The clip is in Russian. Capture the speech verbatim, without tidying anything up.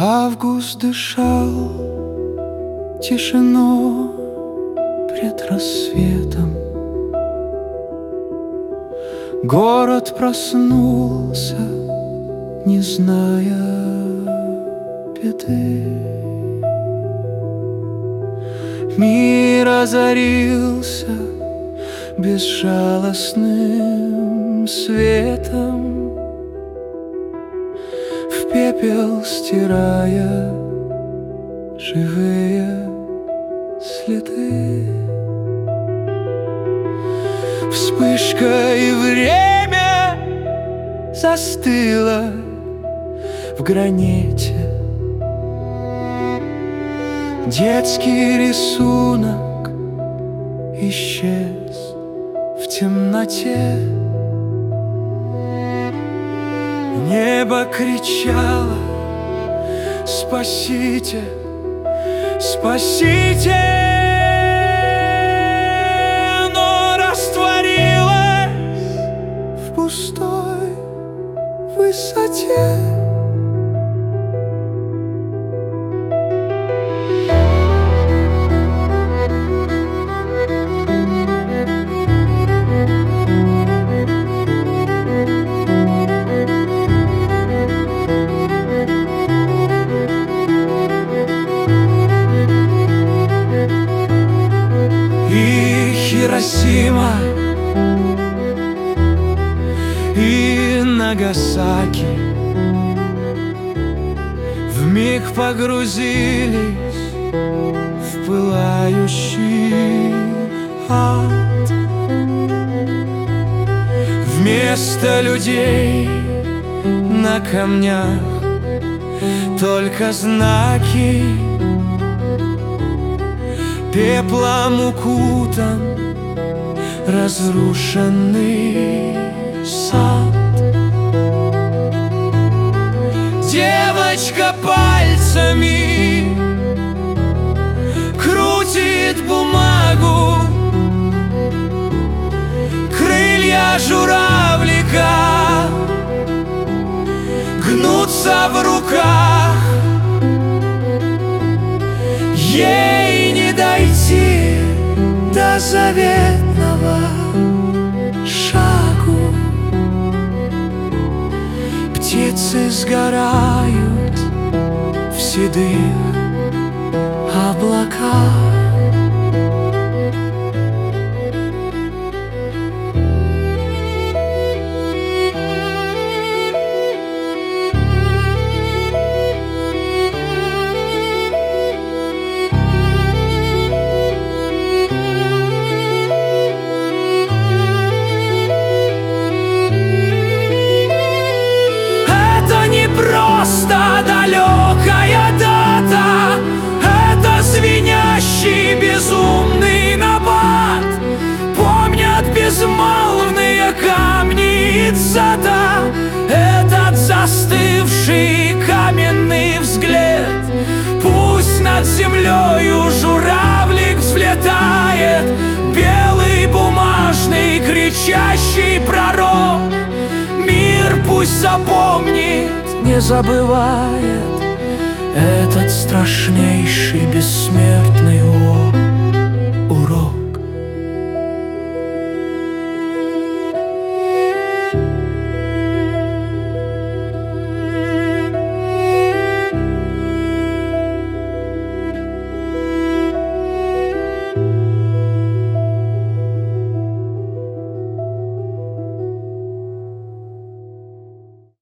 Август дышал тишиной пред рассветом. Город проснулся, не зная беды. Мир озарился безжалостным светом, в пепел стирая живые следы. Вспышка, и время застыло в граните. Детский рисунок исчез в темноте. Небо кричало: спасите, спасите! Но растворилось в пустой высоте. И Хиросима, и Нагасаки вмиг погрузились в пылающий ад. Вместо людей на камнях только знаки. Пеплом укутан разрушенный сад. Девочка пальцами крутит бумагу. Крылья журавлика гнутся в руках. Ей не дойти до заветного шагу. Птицы сгорают в седых облаках. Просто далекая дата, это звенящий безумный набат. Помнят безмолвные камни Ицата, этот застывший каменный взгляд. Пусть над землею журавлик взлетает, белый бумажный кричащий пророк. Мир пусть запомнит, не забывает этот страшнейший бессмертный